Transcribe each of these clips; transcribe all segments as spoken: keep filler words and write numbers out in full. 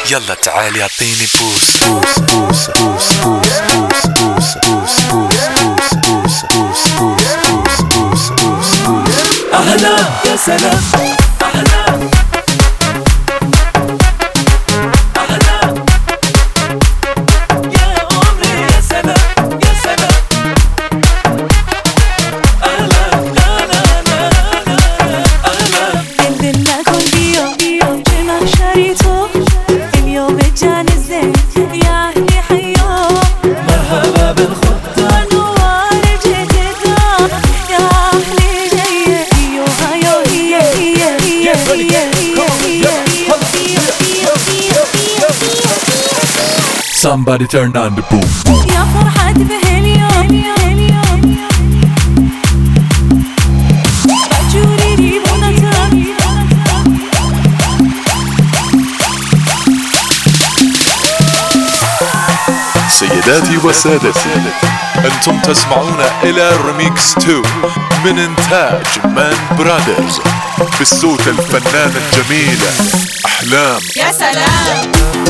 يلا تعالي اعطيني بوس بوس بوس بوس بوس بوس بوس بوس بوس بوس بوس بوس بوس بوس. أهلا يا سلام أهلا Somebody turn on the boom boom. يا فرحة بهاليوم جوري بونتم. سيداتي وسادتي، أنتم تسمعون إلى ريميكس اثنين من إنتاج مان برادرز بالصوت الفنانة الجميلة أحلام. يا سلام.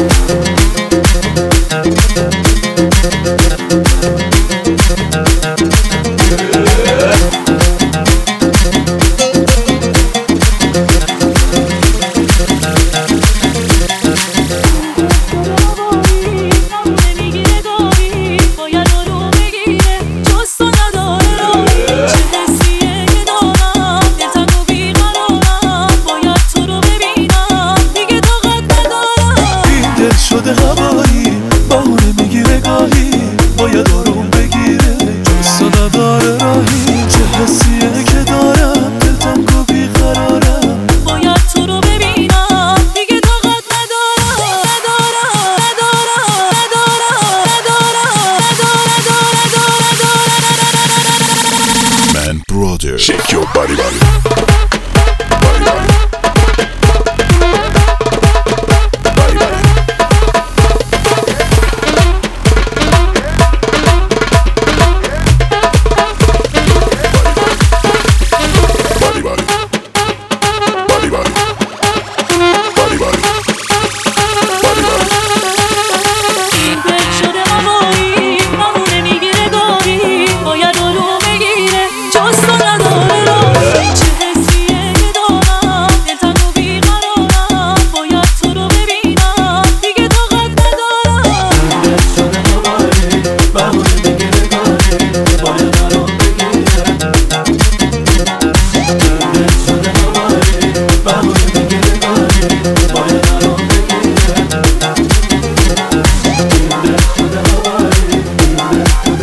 شده هوایی بهونه میگیره گاهی باید آروم بگیره جستا نداره راهی چه حسیه که دارم دلتنگ و بیقرارم باید تو رو ببینم دیگه طاقت ندارم ندارم ندارم ندارم ندارم ندارم Man brother, shake your body body.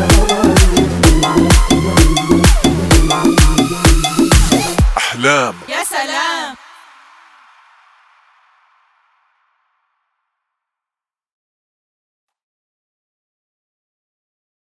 أحلام.